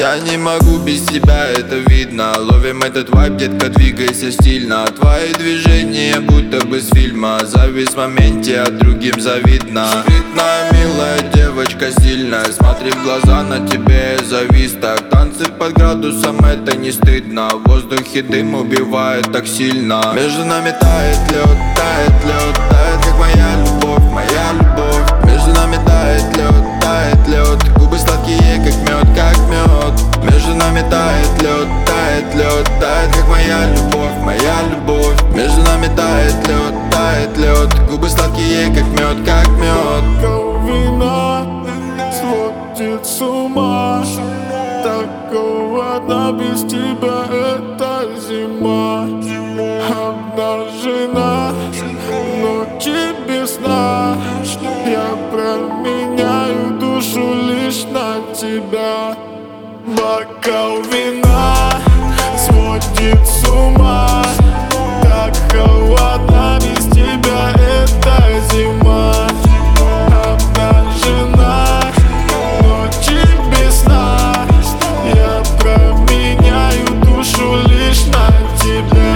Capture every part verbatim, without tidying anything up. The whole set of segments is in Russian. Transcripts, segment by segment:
Я не могу без тебя, это видно. Ловим этот вайб, детка, двигайся стильно. Твои движения будто бы с фильма. Завис в моменте, а другим завидно. Спритная, милая девочка, стильная. Смотри в глаза, на тебе я завис так. Танцы под градусом, это не стыдно. В воздухе дым убивает так сильно. Между нами тает лед, тает лед, тает как моя любовь, моя любовь. Между нами тает лед, тает лед. Губы сладкие, как мед, как мед. Между нами тает лед, тает лед, тает как моя любовь, моя любовь. Между нами тает лед, тает лед. Губы сладкие, как мед, как мед. Вина сводит с ума. Такого дна без тебя это зима. Обнажена, ночи без сна. Я променяю душу лишь на тебя. Бокал вина сводит с ума. Так холодно без тебя это зима. Обнажена, ночи без сна. Я променяю душу лишь на тебя.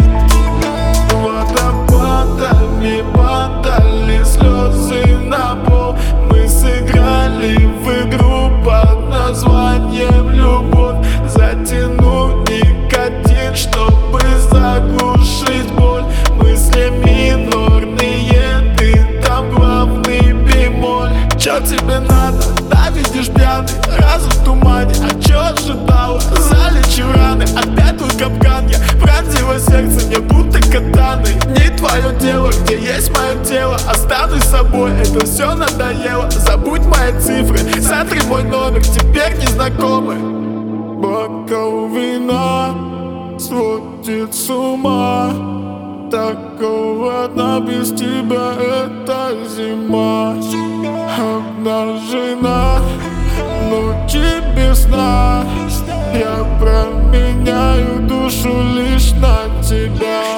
Водопадами падали слезы на пол. Мы сыграли в игру под названием любовь. Затяну никотин, чтобы заглушить боль. Мысли минорные, ты там главный бемоль. Чё тебе надо? Да видишь пьяный, разум в тумане. А чё ожидала? Залечу раны, опять твой капкан. Я пронзила сердце, не будто катаной. Не твое дело, где есть мое тело. Останусь собой, это все надоело. Забудь мои цифры, сотри мой номер, теперь незнакомый. Бокал вина сводит с ума. Такого дна без тебя это зима. Обнажена, ночи без сна. Я променяю душу лишь на тебя.